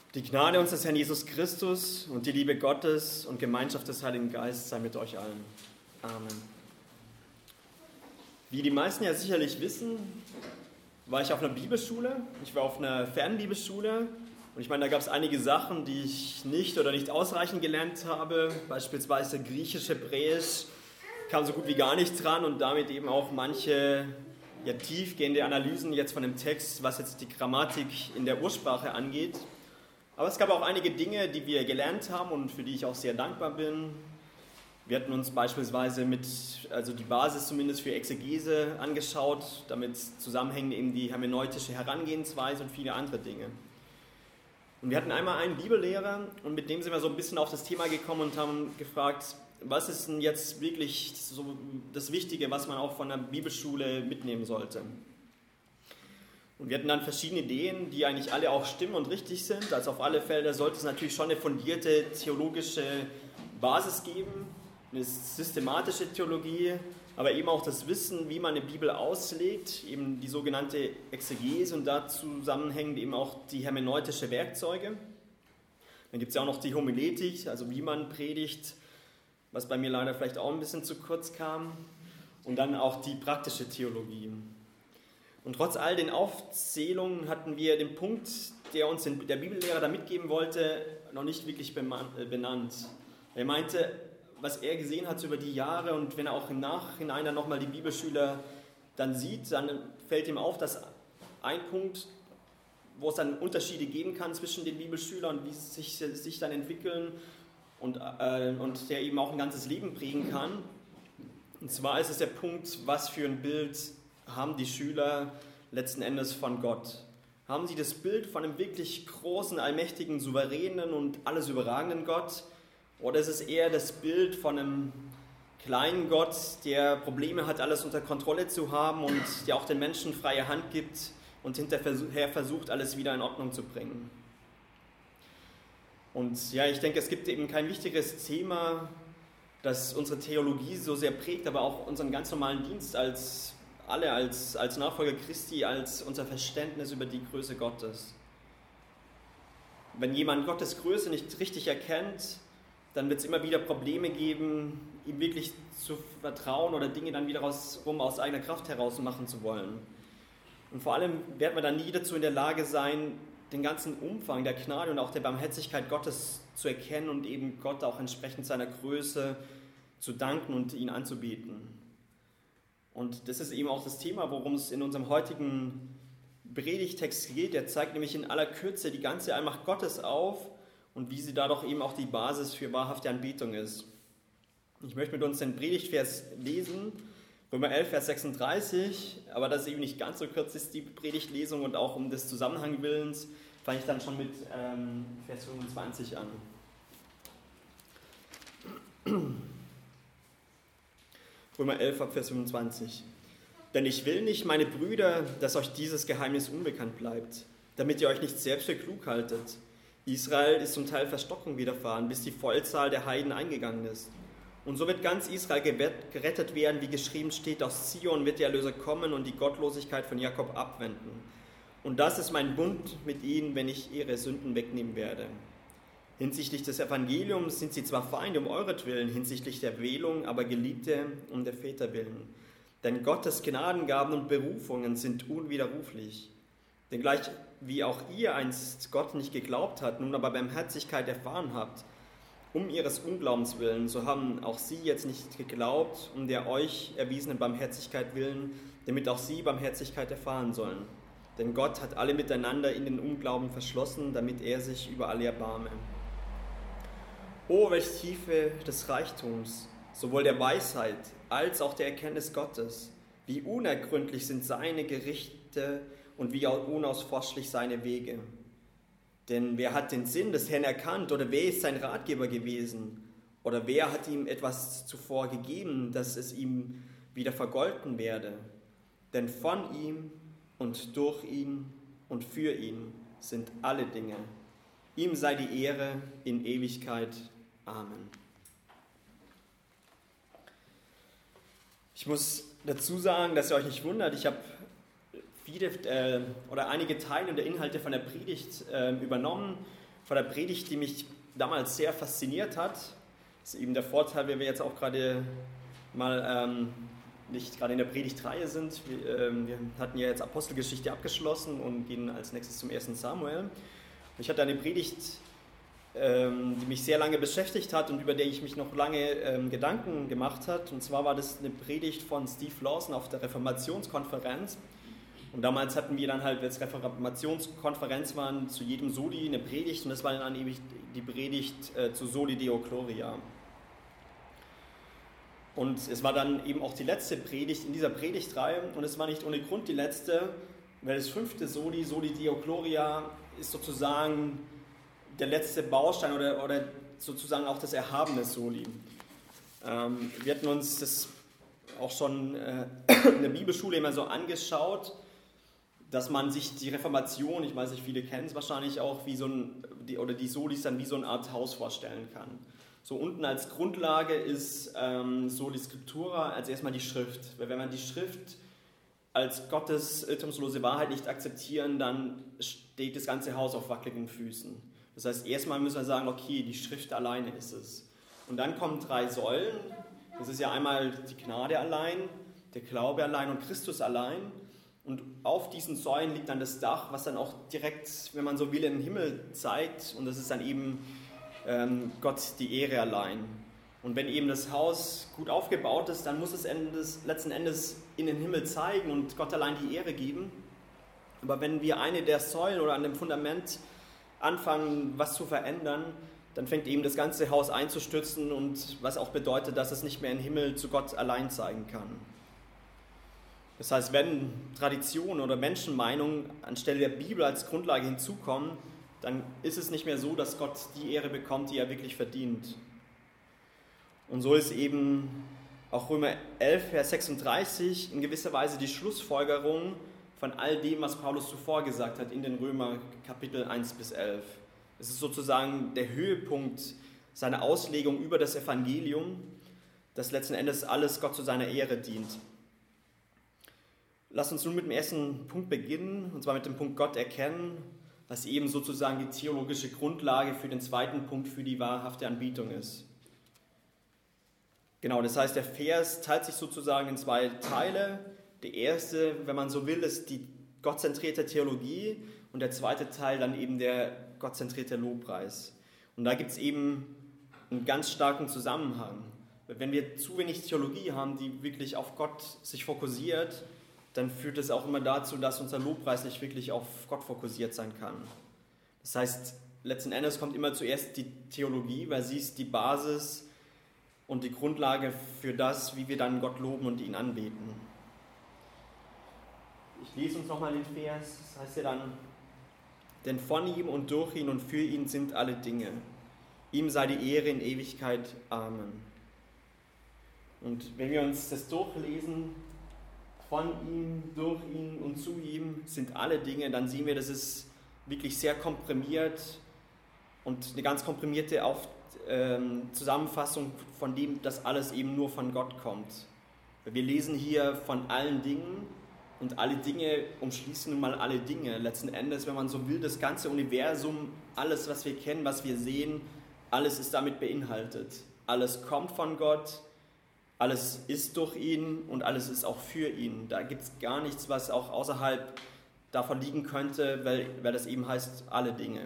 Die Gnade unseres Herrn Jesus Christus und die Liebe Gottes und Gemeinschaft des Heiligen Geistes sei mit euch allen. Amen. Wie die meisten ja sicherlich wissen, war ich auf einer Bibelschule. Ich war auf einer Fernbibelschule und ich meine, da gab es einige Sachen, die ich nicht oder nicht ausreichend gelernt habe. Beispielsweise Griechisch, Hebräisch kam so gut wie gar nicht dran und damit eben auch manche tiefgehende Analysen jetzt von dem Text, was jetzt die Grammatik in der Ursprache angeht. Aber es gab auch einige Dinge, die wir gelernt haben und für die ich auch sehr dankbar bin. Wir hatten uns beispielsweise die Basis zumindest für Exegese angeschaut, damit zusammenhängen eben die hermeneutische Herangehensweise und viele andere Dinge. Und wir hatten einmal einen Bibellehrer und mit dem sind wir so ein bisschen auf das Thema gekommen und haben gefragt, was ist denn jetzt wirklich so das Wichtige, was man auch von der Bibelschule mitnehmen sollte. Und wir hatten dann verschiedene Ideen, die eigentlich alle auch stimmen und richtig sind. Also auf alle Fälle sollte es natürlich schon eine fundierte theologische Basis geben, eine systematische Theologie, aber eben auch das Wissen, wie man eine Bibel auslegt, eben die sogenannte Exegese und dazu zusammenhängend eben auch die hermeneutische Werkzeuge. Dann gibt es ja auch noch die Homiletik, also wie man predigt, was bei mir leider vielleicht auch ein bisschen zu kurz kam. Und dann auch die praktische Theologie. Und trotz all den Aufzählungen hatten wir den Punkt, der uns der Bibellehrer da mitgeben wollte, noch nicht wirklich benannt. Er meinte, was er gesehen hat über die Jahre und wenn er auch im Nachhinein dann nochmal die Bibelschüler dann sieht, dann fällt ihm auf, dass ein Punkt, wo es dann Unterschiede geben kann zwischen den Bibelschülern und wie sie sich dann entwickeln und der eben auch ein ganzes Leben prägen kann. Und zwar ist es der Punkt, was für ein Bild haben die Schüler letzten Endes von Gott? Haben sie das Bild von einem wirklich großen, allmächtigen, souveränen und alles überragenden Gott? Oder ist es eher das Bild von einem kleinen Gott, der Probleme hat, alles unter Kontrolle zu haben und der auch den Menschen freie Hand gibt und hinterher versucht, alles wieder in Ordnung zu bringen? Und ja, ich denke, es gibt eben kein wichtigeres Thema, das unsere Theologie so sehr prägt, aber auch unseren ganz normalen Dienst als Nachfolger Christi, als unser Verständnis über die Größe Gottes. Wenn jemand Gottes Größe nicht richtig erkennt, dann wird es immer wieder Probleme geben, ihm wirklich zu vertrauen oder Dinge dann wieder aus eigener Kraft heraus machen zu wollen. Und vor allem werden wir dann nie dazu in der Lage sein, den ganzen Umfang der Gnade und auch der Barmherzigkeit Gottes zu erkennen und eben Gott auch entsprechend seiner Größe zu danken und ihn anzubeten. Und das ist eben auch das Thema, worum es in unserem heutigen Predigtext geht. Der zeigt nämlich in aller Kürze die ganze Allmacht Gottes auf und wie sie dadurch eben auch die Basis für wahrhafte Anbetung ist. Ich möchte mit uns den Predigtvers lesen, Römer 11, Vers 36, aber das ist eben nicht ganz so kurz ist die Predigtlesung und auch um des Zusammenhangwillens fange ich dann schon mit Vers 25 an. Römer 11, Vers 25. Denn ich will nicht, meine Brüder, dass euch dieses Geheimnis unbekannt bleibt, damit ihr euch nicht selbst für klug haltet. Israel ist zum Teil Verstockung widerfahren, bis die Vollzahl der Heiden eingegangen ist. Und so wird ganz Israel gerettet werden, wie geschrieben steht, aus Zion wird der Erlöser kommen und die Gottlosigkeit von Jakob abwenden. Und das ist mein Bund mit ihnen, wenn ich ihre Sünden wegnehmen werde. Hinsichtlich des Evangeliums sind sie zwar Feinde um euretwillen, hinsichtlich der Wählung, aber Geliebte um der Väter willen. Denn Gottes Gnadengaben und Berufungen sind unwiderruflich. Denn gleich wie auch ihr einst Gott nicht geglaubt habt, nun aber Barmherzigkeit erfahren habt, um ihres Unglaubens willen, so haben auch sie jetzt nicht geglaubt, um der euch erwiesenen Barmherzigkeit willen, damit auch sie Barmherzigkeit erfahren sollen. Denn Gott hat alle miteinander in den Unglauben verschlossen, damit er sich über alle erbarme. O, welche Tiefe des Reichtums, sowohl der Weisheit als auch der Erkenntnis Gottes. Wie unergründlich sind seine Gerichte und wie unausforschlich seine Wege. Denn wer hat den Sinn des Herrn erkannt oder wer ist sein Ratgeber gewesen? Oder wer hat ihm etwas zuvor gegeben, dass es ihm wieder vergolten werde? Denn von ihm und durch ihn und für ihn sind alle Dinge. Ihm sei die Ehre in Ewigkeit. Amen. Ich muss dazu sagen, dass ihr euch nicht wundert, ich habe einige Teile der Inhalte von der Predigt übernommen vor der Predigt, die mich damals sehr fasziniert hat. Das ist eben der Vorteil, wenn wir jetzt auch gerade mal nicht gerade in der Predigtreihe sind. Wir hatten ja jetzt Apostelgeschichte abgeschlossen und gehen als nächstes zum 1. Samuel. Ich hatte eine Predigt, die mich sehr lange beschäftigt hat und über die ich mich noch lange Gedanken gemacht habe. Und zwar war das eine Predigt von Steve Lawson auf der Reformationskonferenz. Und damals hatten wir dann halt, als Reformationskonferenz waren, zu jedem Soli eine Predigt und das war dann eben die Predigt zu Soli Deo Gloria. Und es war dann eben auch die letzte Predigt in dieser Predigtreihe und es war nicht ohne Grund die letzte, weil das 5. Soli, Soli Deo Gloria, ist sozusagen der letzte Baustein oder sozusagen auch das erhabene Soli. Wir hatten uns das auch schon in der Bibelschule immer so angeschaut, dass man sich die Reformation, ich weiß nicht, viele kennen es wahrscheinlich auch, wie die Solis dann wie so eine Art Haus vorstellen kann. So unten als Grundlage ist Soli Scriptura als erstmal die Schrift. Weil wenn man die Schrift als Gottes irrtumslose Wahrheit nicht akzeptieren, dann steht das ganze Haus auf wackeligen Füßen. Das heißt, erstmal müssen wir sagen, okay, die Schrift alleine ist es. Und dann kommen 3 Säulen. Das ist ja einmal die Gnade allein, der Glaube allein und Christus allein. Und auf diesen Säulen liegt dann das Dach, was dann auch direkt, wenn man so will, in den Himmel zeigt. Und das ist dann eben Gott die Ehre allein. Und wenn eben das Haus gut aufgebaut ist, dann muss es letzten Endes in den Himmel zeigen und Gott allein die Ehre geben. Aber wenn wir eine der Säulen oder an dem Fundament anfangen, was zu verändern, dann fängt eben das ganze Haus einzustürzen und was auch bedeutet, dass es nicht mehr im Himmel zu Gott allein zeigen kann. Das heißt, wenn Tradition oder Menschenmeinung anstelle der Bibel als Grundlage hinzukommen, dann ist es nicht mehr so, dass Gott die Ehre bekommt, die er wirklich verdient. Und so ist eben auch Römer 11, Vers 36 in gewisser Weise die Schlussfolgerung von all dem, was Paulus zuvor gesagt hat in den Römer Kapitel 1 bis 11. Es ist sozusagen der Höhepunkt seiner Auslegung über das Evangelium, das letzten Endes alles Gott zu seiner Ehre dient. Lass uns nun mit dem ersten Punkt beginnen, und zwar mit dem Punkt Gott erkennen, was eben sozusagen die theologische Grundlage für den zweiten Punkt, für die wahrhafte Anbetung ist. Genau, das heißt, der Vers teilt sich sozusagen in 2 Teile. Der erste, wenn man so will, ist die gottzentrierte Theologie und der zweite Teil dann eben der gottzentrierte Lobpreis. Und da gibt es eben einen ganz starken Zusammenhang. Wenn wir zu wenig Theologie haben, die wirklich auf Gott sich fokussiert, dann führt es auch immer dazu, dass unser Lobpreis nicht wirklich auf Gott fokussiert sein kann. Das heißt, letzten Endes kommt immer zuerst die Theologie, weil sie ist die Basis und die Grundlage für das, wie wir dann Gott loben und ihn anbeten. Ich lese uns nochmal den Vers, das heißt ja dann, denn von ihm und durch ihn und für ihn sind alle Dinge. Ihm sei die Ehre in Ewigkeit. Amen. Und wenn wir uns das durchlesen, von ihm, durch ihn und zu ihm sind alle Dinge, dann sehen wir, das ist wirklich sehr komprimiert und eine ganz komprimierte Zusammenfassung von dem, dass alles eben nur von Gott kommt. Wir lesen hier von allen Dingen und alle Dinge umschließen nun mal alle Dinge. Letzten Endes, wenn man so will, das ganze Universum, alles, was wir kennen, was wir sehen, alles ist damit beinhaltet. Alles kommt von Gott. Alles ist durch ihn und alles ist auch für ihn. Da gibt es gar nichts, was auch außerhalb davon liegen könnte, weil das eben heißt, alle Dinge.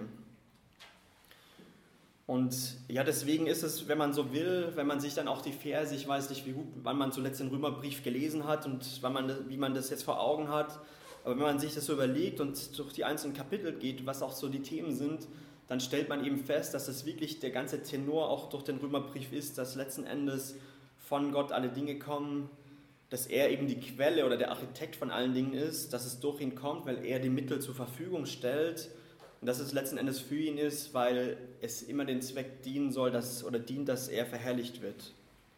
Und ja, deswegen ist es, wenn man so will, wenn man sich dann auch die Verse, ich weiß nicht, wann man zuletzt den Römerbrief gelesen hat und wie man das jetzt vor Augen hat, aber wenn man sich das so überlegt und durch die einzelnen Kapitel geht, was auch so die Themen sind, dann stellt man eben fest, dass das wirklich der ganze Tenor auch durch den Römerbrief ist, dass letzten Endes von Gott alle Dinge kommen, dass er eben die Quelle oder der Architekt von allen Dingen ist, dass es durch ihn kommt, weil er die Mittel zur Verfügung stellt und dass es letzten Endes für ihn ist, weil es immer den Zweck dienen soll, dass er verherrlicht wird.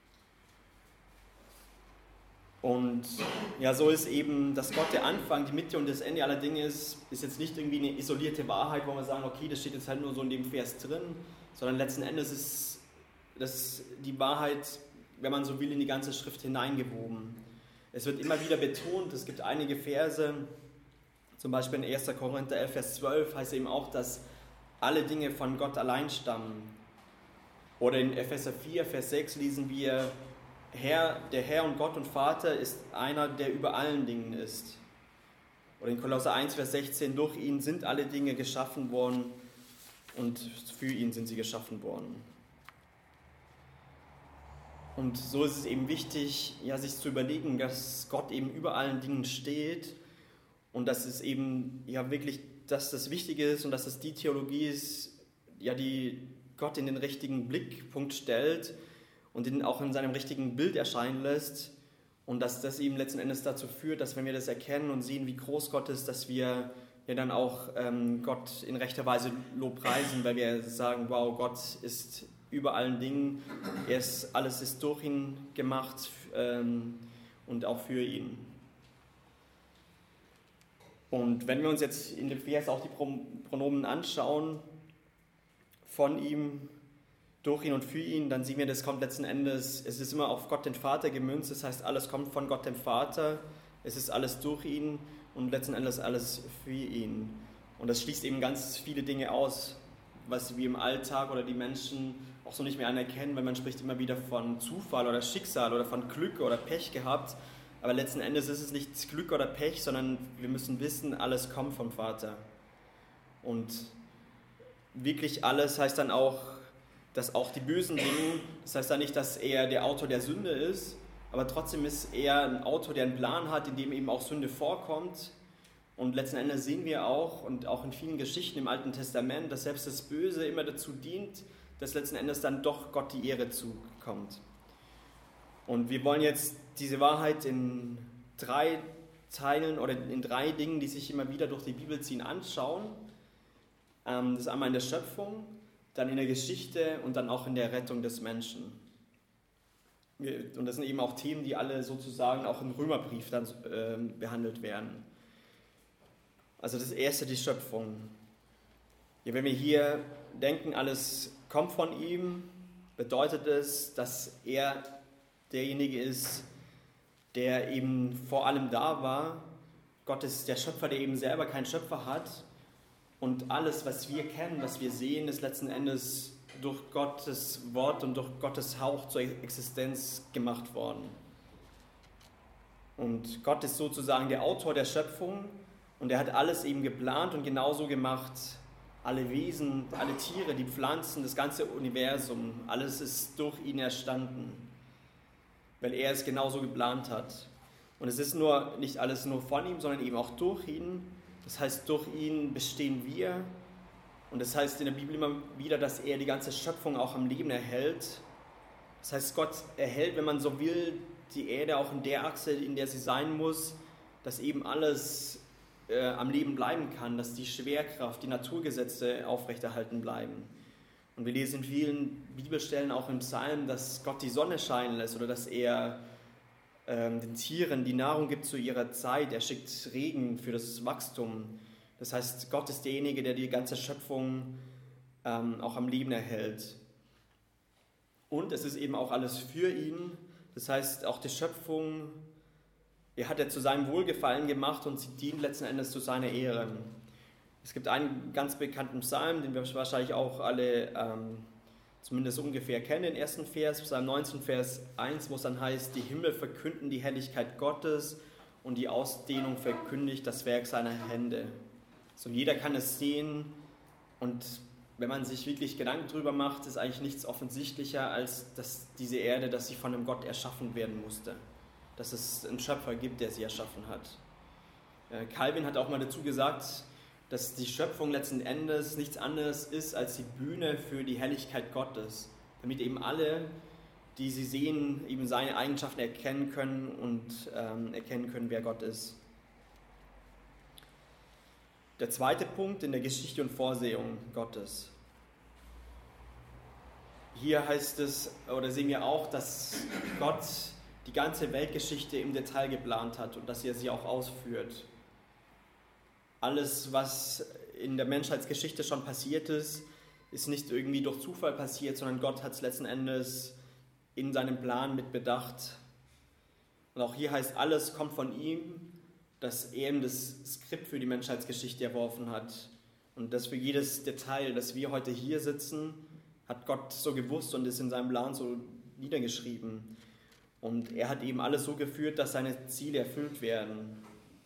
Und ja, so ist eben, dass Gott der Anfang, die Mitte und das Ende aller Dinge ist jetzt nicht irgendwie eine isolierte Wahrheit, wo wir sagen, okay, das steht jetzt halt nur so in dem Vers drin, sondern letzten Endes ist das die Wahrheit, wenn man so will, in die ganze Schrift hineingewoben. Es wird immer wieder betont, es gibt einige Verse, zum Beispiel in 1. Korinther 11, Vers 12 heißt eben auch, dass alle Dinge von Gott allein stammen. Oder in Epheser 4, Vers 6 lesen wir, der Herr und Gott und Vater ist einer, der über allen Dingen ist. Oder in Kolosser 1, Vers 16, durch ihn sind alle Dinge geschaffen worden und für ihn sind sie geschaffen worden. Und so ist es eben wichtig, ja, sich zu überlegen, dass Gott eben über allen Dingen steht und dass es eben ja wirklich, dass das Wichtige ist und dass es die Theologie ist, ja, die Gott in den richtigen Blickpunkt stellt und ihn auch in seinem richtigen Bild erscheinen lässt und dass das eben letzten Endes dazu führt, dass wenn wir das erkennen und sehen, wie groß Gott ist, dass wir ja dann auch Gott in rechter Weise lobpreisen, weil wir sagen, wow, Gott ist über allen Dingen, alles ist durch ihn gemacht und auch für ihn. Und wenn wir uns jetzt in dem Vers auch die Pronomen anschauen, von ihm, durch ihn und für ihn, dann sehen wir, das kommt letzten Endes, es ist immer auf Gott den Vater gemünzt, das heißt, alles kommt von Gott dem Vater, es ist alles durch ihn und letzten Endes alles für ihn. Und das schließt eben ganz viele Dinge aus, was wir im Alltag oder die Menschen auch so nicht mehr anerkennen, weil man spricht immer wieder von Zufall oder Schicksal oder von Glück oder Pech gehabt, aber letzten Endes ist es nicht Glück oder Pech, sondern wir müssen wissen, alles kommt vom Vater. Und wirklich alles heißt dann auch, dass auch die bösen Dinge, das heißt dann nicht, dass er der Autor der Sünde ist, aber trotzdem ist er ein Autor, der einen Plan hat, in dem eben auch Sünde vorkommt. Und letzten Endes sehen wir auch, und auch in vielen Geschichten im Alten Testament, dass selbst das Böse immer dazu dient, dass letzten Endes dann doch Gott die Ehre zukommt. Und wir wollen jetzt diese Wahrheit in 3 Teilen oder in 3 Dingen, die sich immer wieder durch die Bibel ziehen, anschauen. Das ist einmal in der Schöpfung, dann in der Geschichte und dann auch in der Rettung des Menschen. Und das sind eben auch Themen, die alle sozusagen auch im Römerbrief dann behandelt werden. Also das erste, die Schöpfung. Ja, wenn wir hier denken, alles kommt von ihm, bedeutet es, dass er derjenige ist, der eben vor allem da war. Gott ist der Schöpfer, der eben selber keinen Schöpfer hat. Und alles, was wir kennen, was wir sehen, ist letzten Endes durch Gottes Wort und durch Gottes Hauch zur Existenz gemacht worden. Und Gott ist sozusagen der Autor der Schöpfung und er hat alles eben geplant und genauso gemacht. Alle Wesen, alle Tiere, die Pflanzen, das ganze Universum, alles ist durch ihn entstanden, weil er es genauso geplant hat. Und es ist nicht alles nur von ihm, sondern eben auch durch ihn. Das heißt, durch ihn bestehen wir. Und das heißt in der Bibel immer wieder, dass er die ganze Schöpfung auch am Leben erhält. Das heißt, Gott erhält, wenn man so will, die Erde auch in der Achse, in der sie sein muss, dass eben alles am Leben bleiben kann, dass die Schwerkraft, die Naturgesetze aufrechterhalten bleiben. Und wir lesen in vielen Bibelstellen, auch im Psalm, dass Gott die Sonne scheinen lässt oder dass er den Tieren die Nahrung gibt zu ihrer Zeit. Er schickt Regen für das Wachstum. Das heißt, Gott ist derjenige, der die ganze Schöpfung auch am Leben erhält. Und es ist eben auch alles für ihn. Das heißt, auch die Schöpfung, hat er zu seinem Wohlgefallen gemacht und sie dient letzten Endes zu seiner Ehre. Es gibt einen ganz bekannten Psalm, den wir wahrscheinlich auch alle zumindest ungefähr kennen, den ersten Vers, Psalm 19, Vers 1, wo es dann heißt, die Himmel verkünden die Herrlichkeit Gottes und die Ausdehnung verkündigt das Werk seiner Hände. So jeder kann es sehen und wenn man sich wirklich Gedanken darüber macht, ist eigentlich nichts offensichtlicher, als dass diese Erde, dass sie von einem Gott erschaffen werden musste. Dass es einen Schöpfer gibt, der sie erschaffen hat. Calvin hat auch mal dazu gesagt, dass die Schöpfung letzten Endes nichts anderes ist als die Bühne für die Herrlichkeit Gottes, damit eben alle, die sie sehen, eben seine Eigenschaften erkennen können und erkennen können, wer Gott ist. Der zweite Punkt in der Geschichte und Vorsehung Gottes. Hier heißt es, oder sehen wir auch, dass Gott die ganze Weltgeschichte im Detail geplant hat und dass er sie auch ausführt. Alles, was in der Menschheitsgeschichte schon passiert ist, ist nicht irgendwie durch Zufall passiert, sondern Gott hat es letzten Endes in seinem Plan mit bedacht. Und auch hier heißt, alles kommt von ihm, dass er ihm das Skript für die Menschheitsgeschichte entworfen hat. Und das für jedes Detail, dass wir heute hier sitzen, hat Gott so gewusst und ist in seinem Plan so niedergeschrieben. Und er hat eben alles so geführt, dass seine Ziele erfüllt werden.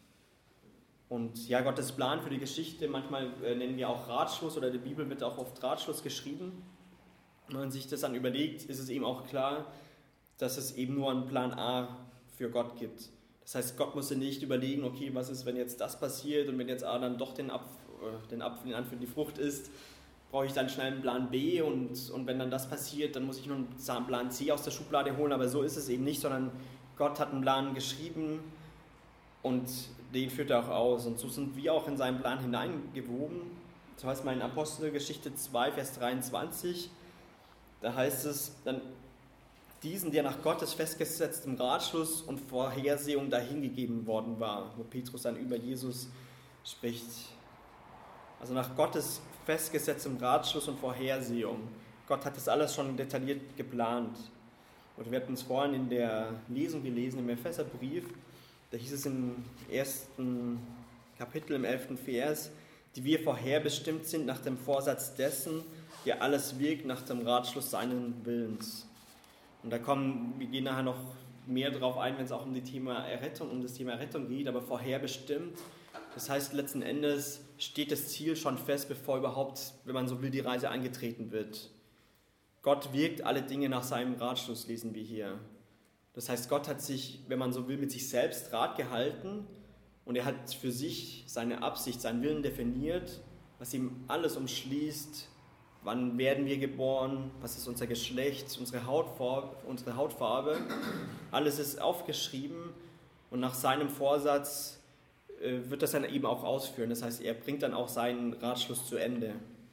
Und ja, Gottes Plan für die Geschichte, manchmal nennen wir auch Ratschluss, oder die Bibel wird auch oft Ratschluss geschrieben. Wenn man sich das dann überlegt, ist es eben auch klar, dass es eben nur einen Plan A für Gott gibt. Das heißt, Gott musste nicht überlegen, okay, was ist, wenn jetzt das passiert und wenn jetzt A dann doch den Apfel die Frucht isst, brauche ich dann schnell einen Plan B und wenn dann das passiert, dann muss ich nur einen Plan C aus der Schublade holen, aber so ist es eben nicht, sondern Gott hat einen Plan geschrieben und den führt er auch aus und so sind wir auch in seinen Plan hineingewoben. So heißt mal in Apostelgeschichte 2, Vers 23, da heißt es dann, diesen, der nach Gottes festgesetztem Ratschluss und Vorhersehung dahingegeben worden war, wo Petrus dann über Jesus spricht. Also nach Gottes festgesetztem Ratschluss und Vorhersehung. Gott hat das alles schon detailliert geplant. Und wir hatten es vorhin in der Lesung gelesen, im Epheserbrief, da hieß es im 1. Kapitel, im 11. Vers, die wir vorherbestimmt sind nach dem Vorsatz dessen, der alles wirkt nach dem Ratschluss seinen Willens. Und wir gehen nachher noch mehr darauf ein, wenn es auch um das Thema Errettung geht, aber vorherbestimmt. Das heißt, letzten Endes steht das Ziel schon fest, bevor überhaupt, wenn man so will, die Reise angetreten wird. Gott wirkt alle Dinge nach seinem Ratschluss, lesen wir hier. Das heißt, Gott hat sich, wenn man so will, mit sich selbst Rat gehalten und er hat für sich seine Absicht, seinen Willen definiert, was ihm alles umschließt. Wann werden wir geboren? Was ist unser Geschlecht? Unsere Hautfarbe? Alles ist aufgeschrieben und nach seinem Vorsatz wird das dann eben auch ausführen. Das heißt, er bringt dann auch seinen Ratschluss zu Ende.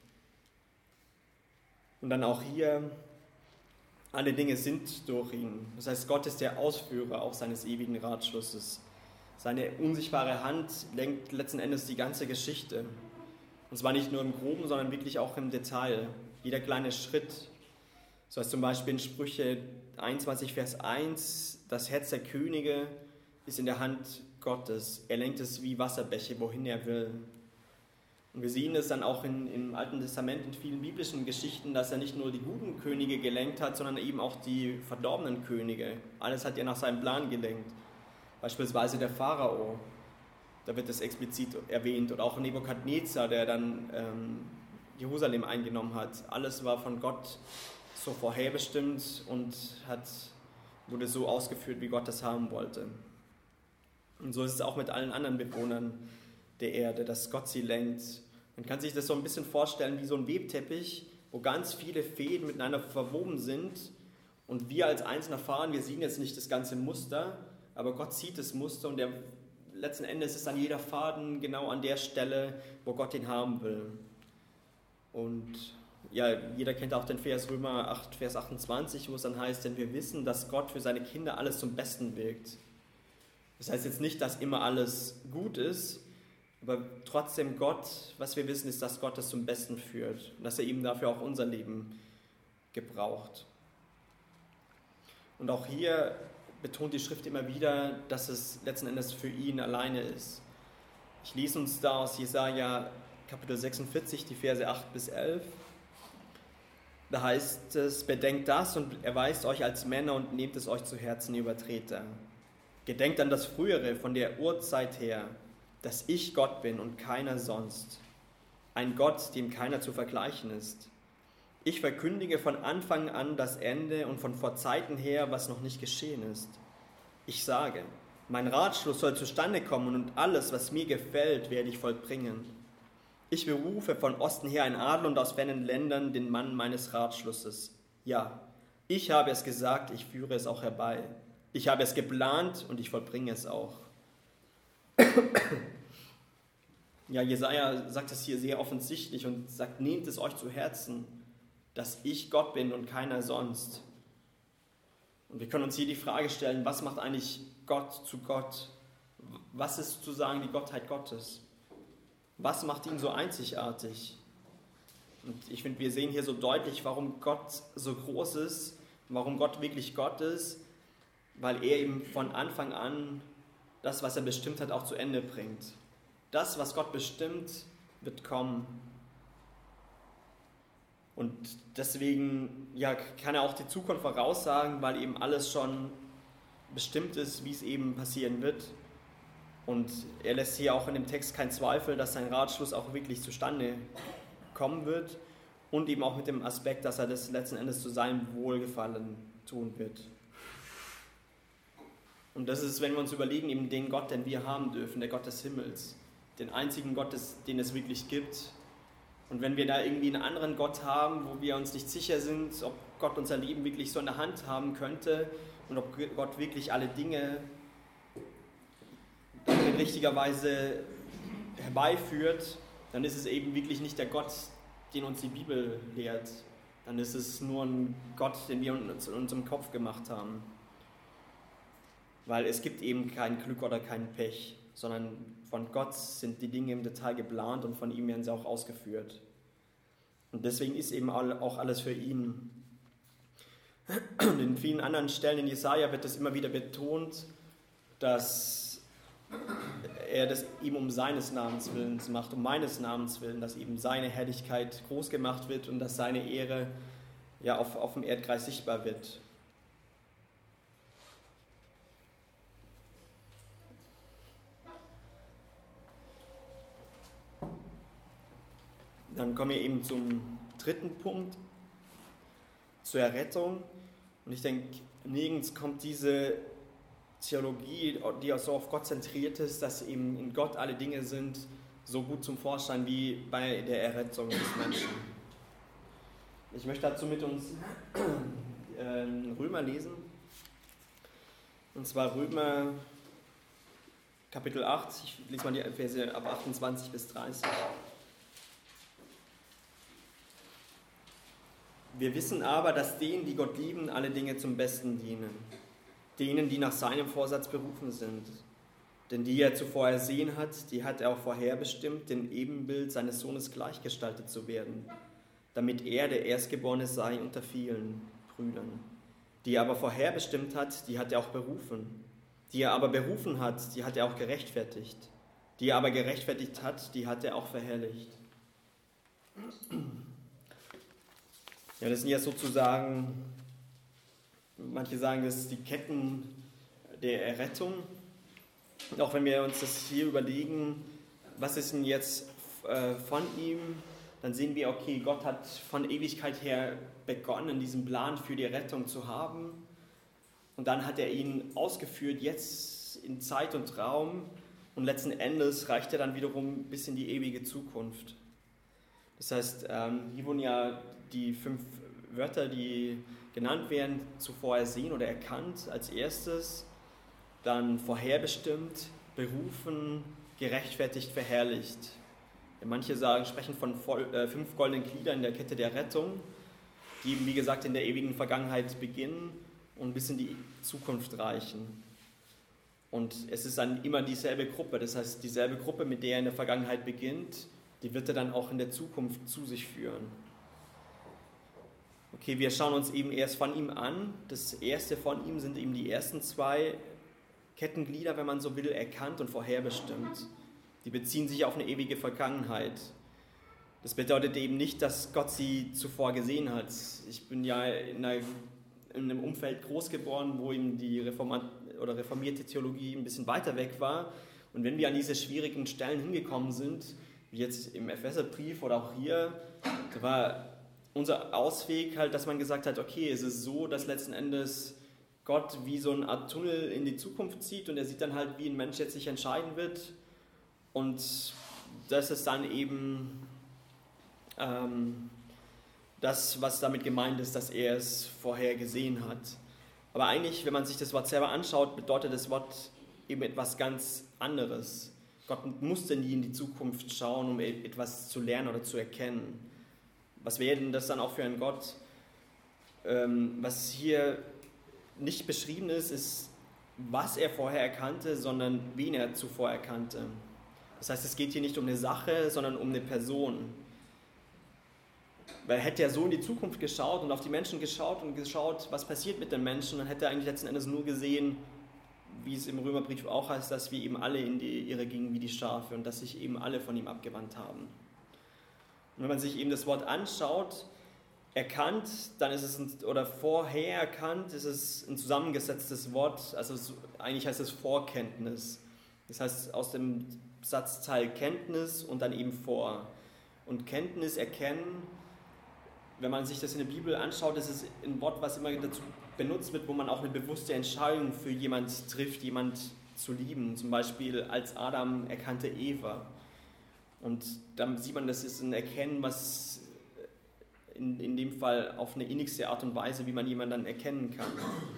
Und dann auch hier, alle Dinge sind durch ihn. Das heißt, Gott ist der Ausführer auch seines ewigen Ratschlusses. Seine unsichtbare Hand lenkt letzten Endes die ganze Geschichte. Und zwar nicht nur im Groben, sondern wirklich auch im Detail. Jeder kleine Schritt. So heißt zum Beispiel in Sprüche 21, Vers 1, das Herz der Könige ist in der Hand Gottes. Er lenkt es wie Wasserbäche, wohin er will. Und wir sehen es dann auch im Alten Testament in vielen biblischen Geschichten, dass er nicht nur die guten Könige gelenkt hat, sondern eben auch die verdorbenen Könige. Alles hat er nach seinem Plan gelenkt. Beispielsweise der Pharao. Da wird es explizit erwähnt. Oder auch Nebukadnezar, der dann Jerusalem eingenommen hat. Alles war von Gott so vorherbestimmt und wurde so ausgeführt, wie Gott das haben wollte. Und so ist es auch mit allen anderen Bewohnern der Erde, dass Gott sie lenkt. Man kann sich das so ein bisschen vorstellen wie so ein Webteppich, wo ganz viele Fäden miteinander verwoben sind. Und wir als Einzelner fahren, wir sehen jetzt nicht das ganze Muster, aber Gott sieht das Muster und letzten Endes ist dann jeder Faden genau an der Stelle, wo Gott ihn haben will. Und ja, jeder kennt auch den Vers Römer 8, Vers 28, wo es dann heißt, denn wir wissen, dass Gott für seine Kinder alles zum Besten wirkt. Das heißt jetzt nicht, dass immer alles gut ist, aber trotzdem Gott, was wir wissen, ist, dass Gott es zum Besten führt und dass er eben dafür auch unser Leben gebraucht. Und auch hier betont die Schrift immer wieder, dass es letzten Endes für ihn alleine ist. Ich lese uns da aus Jesaja Kapitel 46, die Verse 8 bis 11. Da heißt es, bedenkt das und erweist euch als Männer und nehmt es euch zu Herzen, ihr Übertreter. Gedenkt an das Frühere von der Urzeit her, dass ich Gott bin und keiner sonst. Ein Gott, dem keiner zu vergleichen ist. Ich verkündige von Anfang an das Ende und von vor Zeiten her, was noch nicht geschehen ist. Ich sage, mein Ratschluss soll zustande kommen und alles, was mir gefällt, werde ich vollbringen. Ich berufe von Osten her ein Adel und aus fernen Ländern den Mann meines Ratschlusses. Ja, ich habe es gesagt, ich führe es auch herbei. Ich habe es geplant und ich vollbringe es auch. Ja, Jesaja sagt es hier sehr offensichtlich und sagt, nehmt es euch zu Herzen, dass ich Gott bin und keiner sonst. Und wir können uns hier die Frage stellen, was macht eigentlich Gott zu Gott? Was ist sozusagen die Gottheit Gottes? Was macht ihn so einzigartig? Und ich finde, wir sehen hier so deutlich, warum Gott so groß ist, warum Gott wirklich Gott ist, weil er eben von Anfang an das, was er bestimmt hat, auch zu Ende bringt. Das, was Gott bestimmt, wird kommen. Und deswegen kann er auch die Zukunft voraussagen, weil eben alles schon bestimmt ist, wie es eben passieren wird. Und er lässt hier auch in dem Text keinen Zweifel, dass sein Ratschluss auch wirklich zustande kommen wird und eben auch mit dem Aspekt, dass er das letzten Endes zu seinem Wohlgefallen tun wird. Und das ist, wenn wir uns überlegen, eben den Gott, den wir haben dürfen, der Gott des Himmels, den einzigen Gott, den es wirklich gibt. Und wenn wir da irgendwie einen anderen Gott haben, wo wir uns nicht sicher sind, ob Gott unser Leben wirklich so in der Hand haben könnte und ob Gott wirklich alle Dinge in richtiger Weise herbeiführt, dann ist es eben wirklich nicht der Gott, den uns die Bibel lehrt. Dann ist es nur ein Gott, den wir uns in unserem Kopf gemacht haben. Weil es gibt eben kein Glück oder kein Pech, sondern von Gott sind die Dinge im Detail geplant und von ihm werden sie auch ausgeführt. Und deswegen ist eben auch alles für ihn. Und in vielen anderen Stellen in Jesaja wird das immer wieder betont, dass er das ihm um seines Namens willen macht, um meines Namens willen, dass eben seine Herrlichkeit groß gemacht wird und dass seine Ehre auf dem Erdkreis sichtbar wird. Dann kommen wir eben zum dritten Punkt, zur Errettung. Und ich denke, nirgends kommt diese Theologie, die auch so auf Gott zentriert ist, dass eben in Gott alle Dinge sind, so gut zum Vorschein wie bei der Errettung des Menschen. Ich möchte dazu mit uns Römer lesen. Und zwar Römer Kapitel 8. Ich lese mal die Verse ab 28 bis 30. Wir wissen aber, dass denen, die Gott lieben, alle Dinge zum Besten dienen. Denen, die nach seinem Vorsatz berufen sind. Denn die er zuvor ersehen hat, die hat er auch vorherbestimmt, dem Ebenbild seines Sohnes gleichgestaltet zu werden, damit er der Erstgeborene sei unter vielen Brüdern. Die er aber vorherbestimmt hat, die hat er auch berufen. Die er aber berufen hat, die hat er auch gerechtfertigt. Die er aber gerechtfertigt hat, die hat er auch verherrlicht. Ja, das sind ja sozusagen, manche sagen, das sind die Ketten der Errettung. Und auch wenn wir uns das hier überlegen, was ist denn jetzt von ihm, dann sehen wir, okay, Gott hat von Ewigkeit her begonnen, diesen Plan für die Rettung zu haben. Und dann hat er ihn ausgeführt, jetzt in Zeit und Raum. Und letzten Endes reicht er dann wiederum bis in die ewige Zukunft. Das heißt, hier wurden ja die 5 Wörter, die genannt werden, zuvor ersehen oder erkannt als erstes, dann vorherbestimmt, berufen, gerechtfertigt, verherrlicht. Manche sprechen von 5 goldenen Gliedern in der Kette der Rettung, die eben, wie gesagt, in der ewigen Vergangenheit beginnen und bis in die Zukunft reichen. Und es ist dann immer dieselbe Gruppe, das heißt, dieselbe Gruppe, mit der er in der Vergangenheit beginnt, die wird er dann auch in der Zukunft zu sich führen. Okay, wir schauen uns eben erst von ihm an. Das erste von ihm sind eben die ersten 2 Kettenglieder, wenn man so will, erkannt und vorherbestimmt. Die beziehen sich auf eine ewige Vergangenheit. Das bedeutet eben nicht, dass Gott sie zuvor gesehen hat. Ich bin ja in einem Umfeld groß geworden, wo eben die reformierte Theologie ein bisschen weiter weg war. Und wenn wir an diese schwierigen Stellen hingekommen sind, wie jetzt im Epheserbrief oder auch hier, da war unser Ausweg halt, dass man gesagt hat, okay, es ist so, dass letzten Endes Gott wie so eine Art Tunnel in die Zukunft zieht und er sieht dann halt, wie ein Mensch jetzt sich entscheiden wird. Und das ist dann eben das, was damit gemeint ist, dass er es vorher gesehen hat. Aber eigentlich, wenn man sich das Wort selber anschaut, bedeutet das Wort eben etwas ganz anderes. Gott musste nie in die Zukunft schauen, um etwas zu lernen oder zu erkennen. Was wäre denn das dann auch für ein Gott? Was hier nicht beschrieben ist, ist, was er vorher erkannte, sondern wen er zuvor erkannte. Das heißt, es geht hier nicht um eine Sache, sondern um eine Person. Weil hätte er so in die Zukunft geschaut und auf die Menschen geschaut und geschaut, was passiert mit den Menschen, dann hätte er eigentlich letzten Endes nur gesehen, wie es im Römerbrief auch heißt, dass wir eben alle in die Irre gingen wie die Schafe und dass sich eben alle von ihm abgewandt haben. Und wenn man sich eben das Wort anschaut, erkannt, dann ist es, oder vorher erkannt, ist es ein zusammengesetztes Wort, also eigentlich heißt es Vorkenntnis. Das heißt aus dem Satzteil Kenntnis und dann eben vor. Und Kenntnis, erkennen, wenn man sich das in der Bibel anschaut, ist es ein Wort, was immer dazu benutzt wird, wo man auch eine bewusste Entscheidung für jemand trifft, jemand zu lieben. Zum Beispiel als Adam erkannte Eva. Und dann sieht man, das ist ein Erkennen, was in dem Fall auf eine innigste Art und Weise, wie man jemanden dann erkennen kann.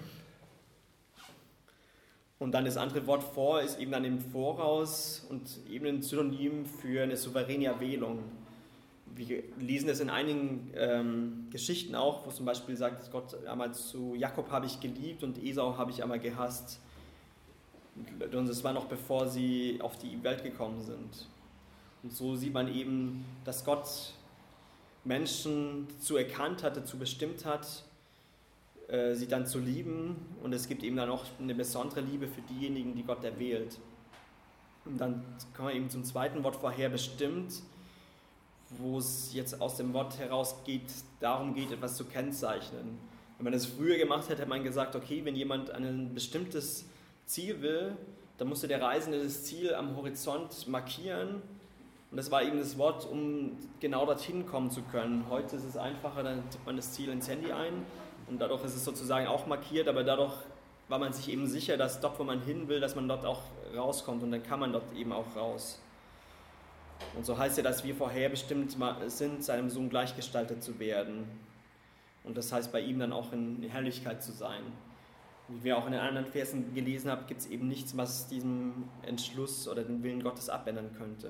Und dann das andere Wort vor ist eben dann im Voraus und eben ein Synonym für eine souveräne Erwählung. Wir lesen das in einigen Geschichten auch, wo zum Beispiel sagt, dass Gott einmal zu Jakob habe ich geliebt und Esau habe ich einmal gehasst. Und das war noch bevor sie auf die Welt gekommen sind. Und so sieht man eben, dass Gott Menschen dazu erkannt hat, dazu bestimmt hat, sie dann zu lieben. Und es gibt eben dann auch eine besondere Liebe für diejenigen, die Gott erwählt. Und dann kommen wir eben zum zweiten Wort vorherbestimmt, wo es jetzt aus dem Wort herausgeht, darum geht, etwas zu kennzeichnen. Wenn man das früher gemacht hätte, hätte man gesagt, okay, wenn jemand ein bestimmtes Ziel will, dann musste der Reisende das Ziel am Horizont markieren. Und das war eben das Wort, um genau dorthin kommen zu können. Heute ist es einfacher, dann tippt man das Ziel ins Handy ein und dadurch ist es sozusagen auch markiert, aber dadurch war man sich eben sicher, dass dort, wo man hin will, dass man dort auch rauskommt und dann kann man dort eben auch raus. Und so heißt ja, dass wir vorherbestimmt sind, seinem Sohn gleichgestaltet zu werden. Und das heißt, bei ihm dann auch in Herrlichkeit zu sein. Wie wir auch in den anderen Versen gelesen haben, gibt es eben nichts, was diesem Entschluss oder den Willen Gottes abändern könnte.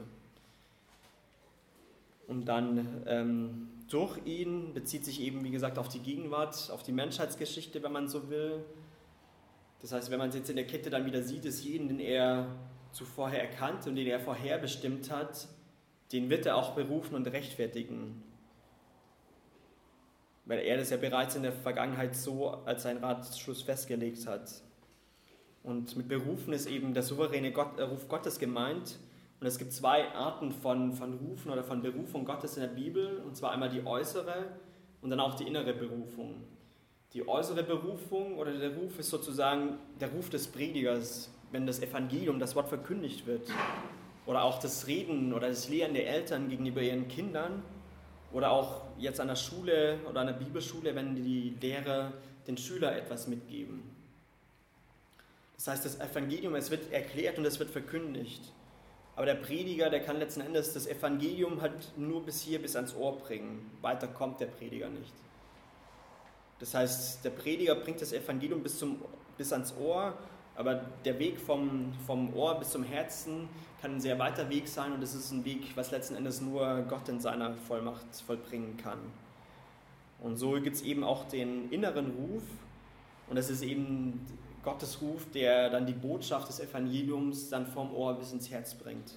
Und dann durch ihn bezieht sich eben, wie gesagt, auf die Gegenwart, auf die Menschheitsgeschichte, wenn man so will. Das heißt, wenn man es jetzt in der Kette dann wieder sieht, ist jeden, den er zuvor erkannt und den er vorherbestimmt hat, den wird er auch berufen und rechtfertigen. Weil er das ja bereits in der Vergangenheit so als seinen Ratschluss festgelegt hat. Und mit berufen ist eben der souveräne Ruf Gottes gemeint. Und es gibt zwei Arten von Rufen oder von Berufung Gottes in der Bibel, und zwar einmal die äußere und dann auch die innere Berufung. Die äußere Berufung oder der Ruf ist sozusagen der Ruf des Predigers, wenn das Evangelium, das Wort verkündigt wird. Oder auch das Reden oder das Lehren der Eltern gegenüber ihren Kindern. Oder auch jetzt an der Schule oder an der Bibelschule, wenn die Lehrer den Schülern etwas mitgeben. Das heißt, das Evangelium, es wird erklärt und es wird verkündigt. Aber der Prediger, der kann letzten Endes das Evangelium halt nur bis hier, bis ans Ohr bringen. Weiter kommt der Prediger nicht. Das heißt, der Prediger bringt das Evangelium bis ans Ohr, aber der Weg vom Ohr bis zum Herzen kann ein sehr weiter Weg sein und es ist ein Weg, was letzten Endes nur Gott in seiner Vollmacht vollbringen kann. Und so gibt es eben auch den inneren Ruf und das ist eben Gottes Ruf, der dann die Botschaft des Evangeliums dann vom Ohr bis ins Herz bringt.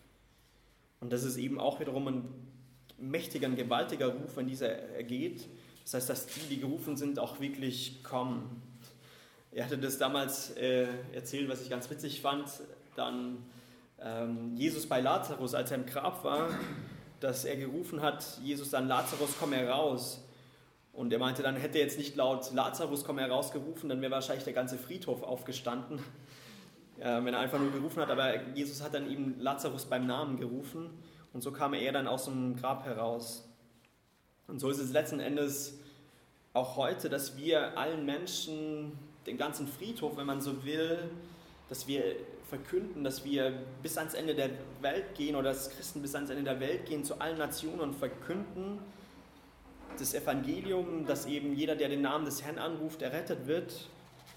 Und das ist eben auch wiederum ein mächtiger, ein gewaltiger Ruf, wenn dieser ergeht. Das heißt, dass die gerufen sind, auch wirklich kommen. Er hatte das damals erzählt, was ich ganz witzig fand, dann Jesus bei Lazarus, als er im Grab war, dass er gerufen hat, Jesus dann, Lazarus, komm heraus. Und er meinte, dann hätte er jetzt nicht laut Lazarus, komm heraus gerufen, dann wäre wahrscheinlich der ganze Friedhof aufgestanden, wenn er einfach nur gerufen hat. Aber Jesus hat dann eben Lazarus beim Namen gerufen und so kam er dann aus dem Grab heraus. Und so ist es letzten Endes auch heute, dass wir allen Menschen, den ganzen Friedhof, wenn man so will, dass wir verkünden, dass wir bis ans Ende der Welt gehen oder dass Christen bis ans Ende der Welt gehen, zu allen Nationen und verkünden das Evangelium, dass eben jeder, der den Namen des Herrn anruft, errettet wird.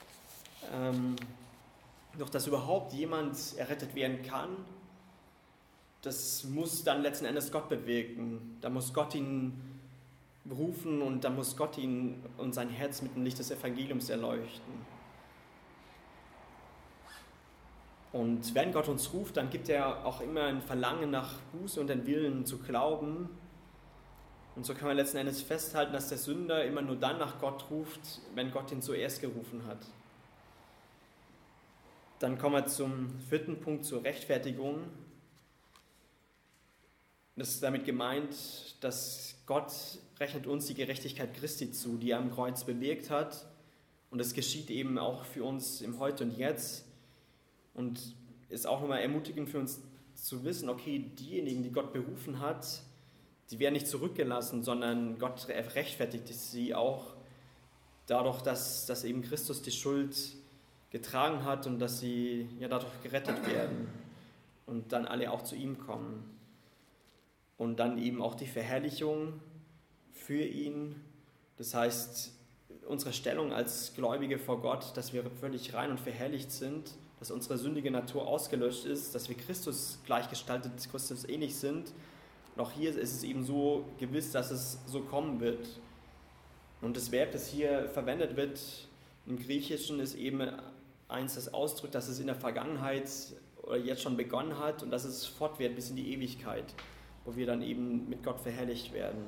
Doch dass überhaupt jemand errettet werden kann, das muss dann letzten Endes Gott bewirken. Da muss Gott ihn berufen und da muss Gott ihn und sein Herz mit dem Licht des Evangeliums erleuchten. Und wenn Gott uns ruft, dann gibt er auch immer ein Verlangen nach Buße und den Willen zu glauben. Und so kann man letzten Endes festhalten, dass der Sünder immer nur dann nach Gott ruft, wenn Gott ihn zuerst gerufen hat. Dann kommen wir zum vierten Punkt, zur Rechtfertigung. Das ist damit gemeint, dass Gott rechnet uns die Gerechtigkeit Christi zu, die er am Kreuz bewirkt hat. Und das geschieht eben auch für uns im Heute und Jetzt. Und ist auch nochmal ermutigend für uns zu wissen, okay, diejenigen, die Gott berufen hat, die werden nicht zurückgelassen, sondern Gott rechtfertigt sie auch dadurch, dass eben Christus die Schuld getragen hat und dass sie ja dadurch gerettet werden und dann alle auch zu ihm kommen. Und dann eben auch die Verherrlichung für ihn. Das heißt, unsere Stellung als Gläubige vor Gott, dass wir völlig rein und verherrlicht sind, dass unsere sündige Natur ausgelöscht ist, dass wir Christus gleichgestaltet, Christus ähnlich sind. Und auch hier ist es eben so gewiss, dass es so kommen wird. Und das Verb, das hier verwendet wird im Griechischen, ist eben eins, das ausdrückt, dass es in der Vergangenheit oder jetzt schon begonnen hat und dass es fortwährt bis in die Ewigkeit, wo wir dann eben mit Gott verherrlicht werden.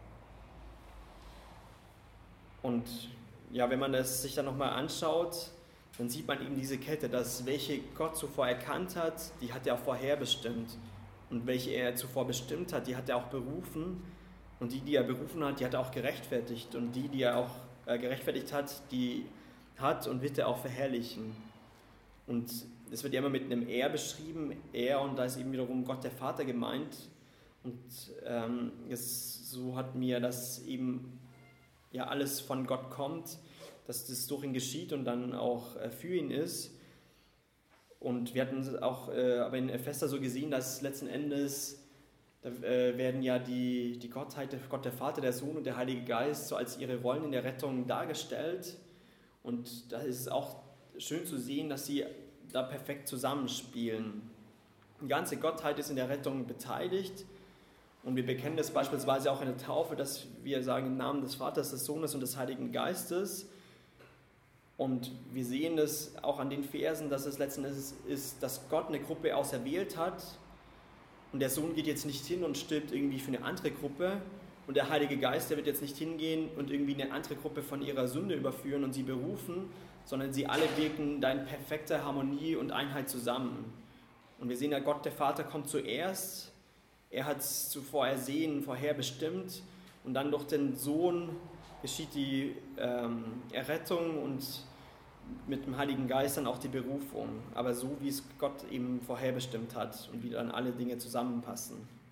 Und ja, wenn man das sich dann nochmal anschaut, dann sieht man eben diese Kette, dass welche Gott zuvor erkannt hat, die hat er auch vorherbestimmt. Und welche er zuvor bestimmt hat, die hat er auch berufen. Und die er berufen hat, die hat er auch gerechtfertigt. Und die er auch gerechtfertigt hat, die hat und wird er auch verherrlichen. Und es wird ja immer mit einem Er beschrieben, er, und da ist eben wiederum Gott der Vater gemeint. Und so hat mir das eben ja alles von Gott kommt, dass das durch ihn geschieht und dann auch für ihn ist. Und wir hatten auch aber in Epheser so gesehen, dass letzten Endes da werden ja die Gottheit, Gott der Vater, der Sohn und der Heilige Geist so als ihre Rollen in der Rettung dargestellt. Und da ist es auch schön zu sehen, dass sie da perfekt zusammenspielen. Die ganze Gottheit ist in der Rettung beteiligt. Und wir bekennen das beispielsweise auch in der Taufe, dass wir sagen im Namen des Vaters, des Sohnes und des Heiligen Geistes. Und wir sehen das auch an den Versen, dass es letzten Endes ist, dass Gott eine Gruppe auserwählt hat. Und der Sohn geht jetzt nicht hin und stirbt irgendwie für eine andere Gruppe. Und der Heilige Geist, der wird jetzt nicht hingehen und irgendwie eine andere Gruppe von ihrer Sünde überführen und sie berufen, sondern sie alle wirken da in perfekter Harmonie und Einheit zusammen. Und wir sehen ja, Gott, der Vater, kommt zuerst. Er hat es zuvor ersehen, vorherbestimmt. Und dann durch den Sohn geschieht die Errettung und mit dem Heiligen Geist dann auch die Berufung. Aber so, wie es Gott eben vorherbestimmt hat und wie dann alle Dinge zusammenpassen.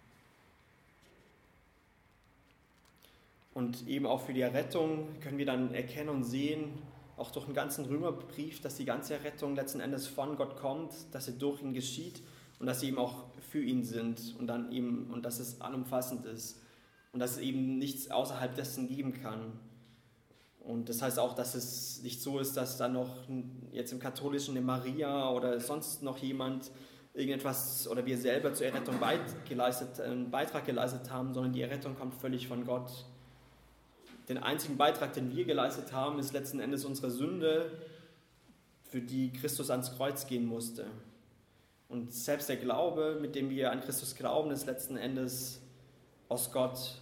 Und eben auch für die Errettung können wir dann erkennen und sehen, auch durch den ganzen Römerbrief, dass die ganze Errettung letzten Endes von Gott kommt, dass sie durch ihn geschieht und dass sie eben auch für ihn sind und dann eben, und dass es allumfassend ist und dass es eben nichts außerhalb dessen geben kann. Und das heißt auch, dass es nicht so ist, dass da noch jetzt im Katholischen eine Maria oder sonst noch jemand irgendetwas oder wir selber zur Errettung einen Beitrag geleistet haben, sondern die Errettung kommt völlig von Gott. Den einzigen Beitrag, den wir geleistet haben, ist letzten Endes unsere Sünde, für die Christus ans Kreuz gehen musste. Und selbst der Glaube, mit dem wir an Christus glauben, ist letzten Endes aus Gott.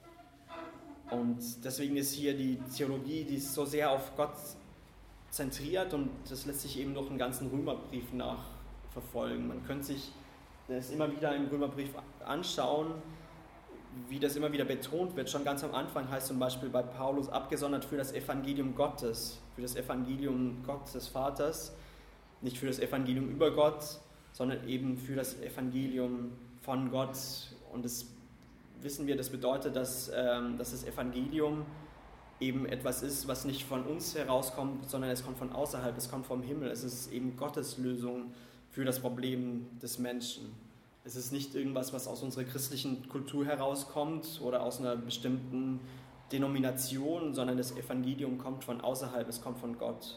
Und deswegen ist hier die Theologie, die ist so sehr auf Gott zentriert und das lässt sich eben durch den ganzen Römerbrief nachverfolgen. Man könnte sich das immer wieder im Römerbrief anschauen, wie das immer wieder betont wird. Schon ganz am Anfang heißt zum Beispiel bei Paulus, abgesondert für das Evangelium Gottes, für das Evangelium Gottes des Vaters, nicht für das Evangelium über Gott, sondern eben für das Evangelium von Gott. Und das wissen wir, das bedeutet, dass das Evangelium eben etwas ist, was nicht von uns herauskommt, sondern es kommt von außerhalb, es kommt vom Himmel. Es ist eben Gottes Lösung für das Problem des Menschen. Es ist nicht irgendwas, was aus unserer christlichen Kultur herauskommt oder aus einer bestimmten Denomination, sondern das Evangelium kommt von außerhalb, es kommt von Gott.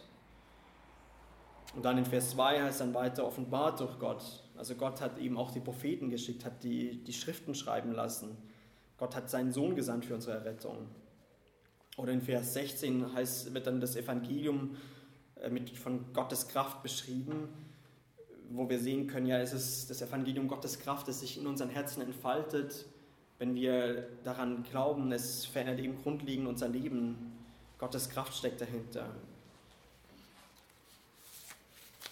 Und dann in Vers 2 heißt dann weiter, offenbart durch Gott. Also Gott hat eben auch die Propheten geschickt, hat die Schriften schreiben lassen. Gott hat seinen Sohn gesandt für unsere Errettung. Oder in Vers 16 wird dann das Evangelium von Gottes Kraft beschrieben, wo wir sehen können, ja, es ist das Evangelium Gottes Kraft, das sich in unseren Herzen entfaltet, wenn wir daran glauben, es verändert eben grundlegend unser Leben. Gottes Kraft steckt dahinter.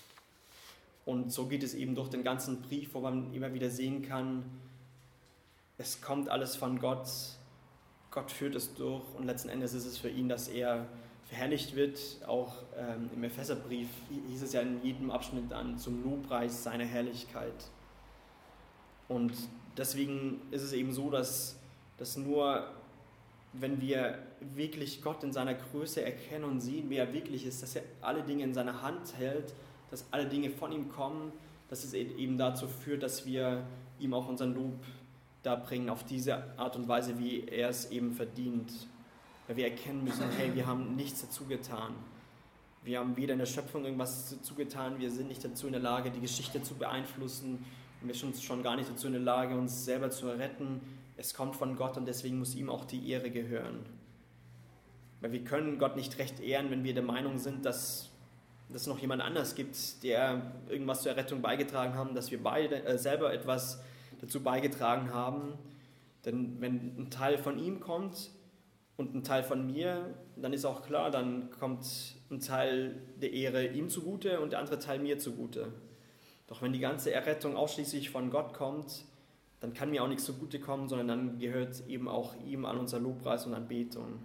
Und so geht es eben durch den ganzen Brief, wo man immer wieder sehen kann, es kommt alles von Gott. Gott führt es durch und letzten Endes ist es für ihn, dass er verherrlicht wird. Auch im Epheserbrief hieß es ja in jedem Abschnitt dann zum Lobpreis seiner Herrlichkeit. Und deswegen ist es eben so, dass nur wenn wir wirklich Gott in seiner Größe erkennen und sehen, wer er wirklich ist, dass er alle Dinge in seiner Hand hält, dass alle Dinge von ihm kommen, dass es eben dazu führt, dass wir ihm auch unseren Lob darbringen, auf diese Art und Weise, wie er es eben verdient. Weil wir erkennen müssen, hey, wir haben nichts dazu getan. Wir haben weder in der Schöpfung irgendwas dazu getan, wir sind nicht dazu in der Lage, die Geschichte zu beeinflussen, und wir sind schon gar nicht dazu in der Lage, uns selber zu retten. Es kommt von Gott und deswegen muss ihm auch die Ehre gehören. Weil wir können Gott nicht recht ehren, wenn wir der Meinung sind, dass es noch jemand anders gibt, der irgendwas zur Errettung beigetragen haben, dass wir beide selber etwas dazu beigetragen haben. Denn wenn ein Teil von ihm kommt und ein Teil von mir, dann ist auch klar, dann kommt ein Teil der Ehre ihm zugute und der andere Teil mir zugute. Doch wenn die ganze Errettung ausschließlich von Gott kommt, dann kann mir auch nichts zugutekommen, sondern dann gehört eben auch ihm all unser Lobpreis und Anbetung.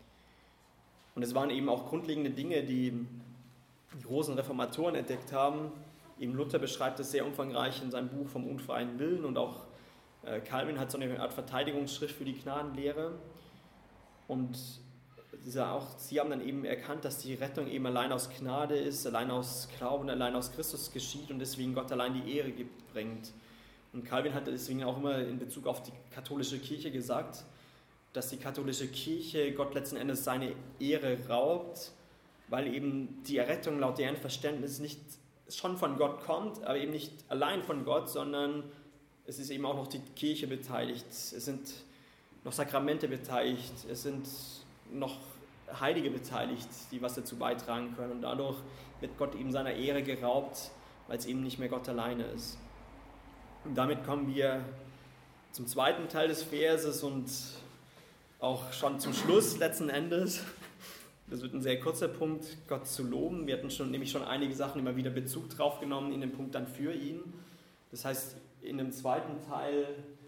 Und es waren eben auch grundlegende Dinge, die großen Reformatoren entdeckt haben. Eben Luther beschreibt es sehr umfangreich in seinem Buch vom unfreien Willen und auch Calvin hat so eine Art Verteidigungsschrift für die Gnadenlehre. Und sie haben dann eben erkannt, dass die Rettung eben allein aus Gnade ist, allein aus Glauben, allein aus Christus geschieht und deswegen Gott allein die Ehre bringt. Und Calvin hat deswegen auch immer in Bezug auf die katholische Kirche gesagt, dass die katholische Kirche Gott letzten Endes seine Ehre raubt, weil eben die Errettung laut deren Verständnis nicht schon von Gott kommt, aber eben nicht allein von Gott, sondern es ist eben auch noch die Kirche beteiligt. Es sind noch Sakramente beteiligt, es sind noch Heilige beteiligt, die was dazu beitragen können. Und dadurch wird Gott eben seiner Ehre geraubt, weil es eben nicht mehr Gott alleine ist. Und damit kommen wir zum zweiten Teil des Verses und auch schon zum Schluss letzten Endes. Das wird ein sehr kurzer Punkt, Gott zu loben. Wir hatten nämlich schon einige Sachen immer wieder Bezug drauf genommen in dem Punkt dann für ihn. Das heißt, in dem zweiten Teil,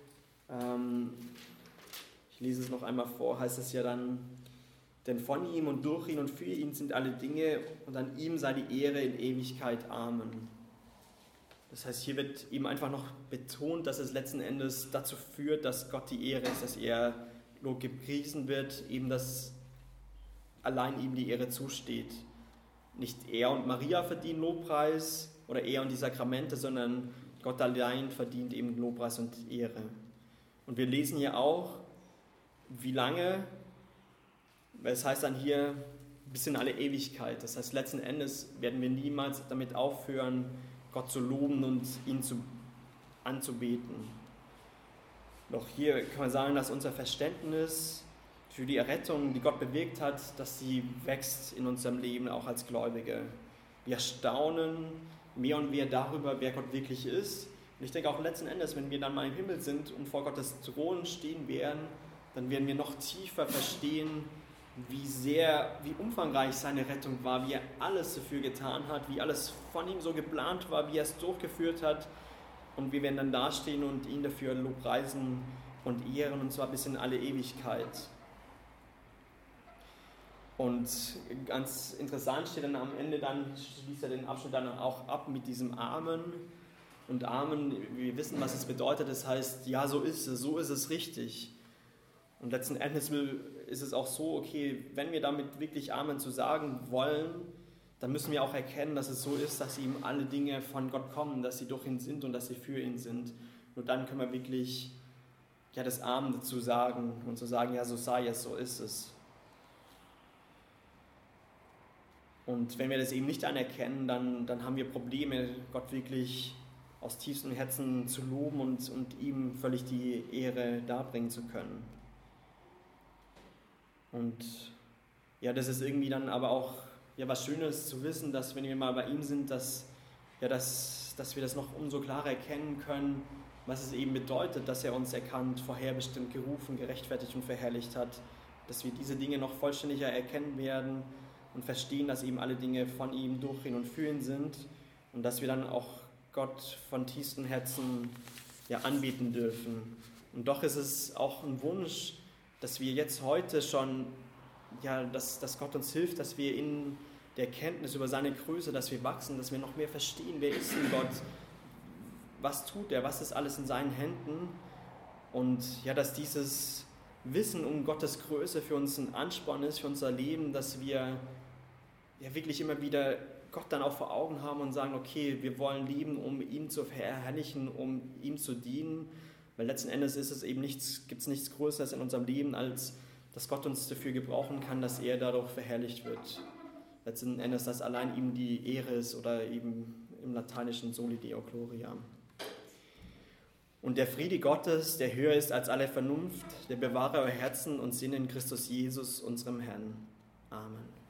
ich lese es noch einmal vor, heißt es ja dann, denn von ihm und durch ihn und für ihn sind alle Dinge und an ihm sei die Ehre in Ewigkeit. Amen. Das heißt, hier wird eben einfach noch betont, dass es letzten Endes dazu führt, dass Gott die Ehre ist, dass er gepriesen wird, eben dass allein ihm die Ehre zusteht. Nicht er und Maria verdienen Lobpreis oder er und die Sakramente, sondern Gott allein verdient eben Lobpreis und Ehre. Und wir lesen hier auch, wie lange, weil es heißt dann hier bis in alle Ewigkeit. Das heißt, letzten Endes werden wir niemals damit aufhören, Gott zu loben und ihn anzubeten. Doch hier kann man sagen, dass unser Verständnis für die Errettung, die Gott bewirkt hat, dass sie wächst in unserem Leben, auch als Gläubige. Wir staunen mehr und mehr darüber, wer Gott wirklich ist. Und ich denke auch letzten Endes, wenn wir dann mal im Himmel sind und vor Gottes Thron stehen werden, dann werden wir noch tiefer verstehen, wie umfangreich seine Rettung war, wie er alles dafür getan hat, wie alles von ihm so geplant war, wie er es durchgeführt hat. Und wir werden dann dastehen und ihn dafür lobpreisen und ehren, und zwar bis in alle Ewigkeit. Und ganz interessant steht dann am Ende, dann schließt er den Abschnitt dann auch ab mit diesem Amen. Und Amen, wir wissen, was es bedeutet, das heißt, ja, so ist es richtig. Und letzten Endes ist es auch so, okay, wenn wir damit wirklich Amen zu sagen wollen, dann müssen wir auch erkennen, dass es so ist, dass ihm alle Dinge von Gott kommen, dass sie durch ihn sind und dass sie für ihn sind. Nur dann können wir wirklich das Amen dazu sagen und zu sagen, ja, so sei es, so ist es. Und wenn wir das eben nicht anerkennen, dann haben wir Probleme, Gott wirklich aus tiefstem Herzen zu loben und ihm völlig die Ehre darbringen zu können. Und ja, das ist irgendwie dann aber auch was Schönes zu wissen, dass wenn wir mal bei ihm sind, dass wir das noch umso klarer erkennen können, was es eben bedeutet, dass er uns erkannt, vorherbestimmt, gerufen, gerechtfertigt und verherrlicht hat, dass wir diese Dinge noch vollständiger erkennen werden und verstehen, dass eben alle Dinge von ihm, durch ihn und für ihn sind und dass wir dann auch Gott von tiefstem Herzen anbeten dürfen Und doch ist es auch ein Wunsch, dass wir jetzt heute schon, dass Gott uns hilft, dass wir in der Erkenntnis über seine Größe, dass wir wachsen, dass wir noch mehr verstehen, wer ist denn Gott, was tut er, was ist alles in seinen Händen. Und dass dieses Wissen um Gottes Größe für uns ein Ansporn ist, für unser Leben, dass wir wirklich immer wieder Gott dann auch vor Augen haben und sagen, okay, wir wollen leben, um ihn zu verherrlichen, um ihm zu dienen, weil letzten Endes gibt es nichts Größeres in unserem Leben, als dass Gott uns dafür gebrauchen kann, dass er dadurch verherrlicht wird. Letzten Endes, dass allein ihm die Ehre ist oder eben im Lateinischen Soli Deo Gloria. Und der Friede Gottes, der höher ist als alle Vernunft, der bewahre euer Herzen und Sinn in Christus Jesus, unserem Herrn. Amen.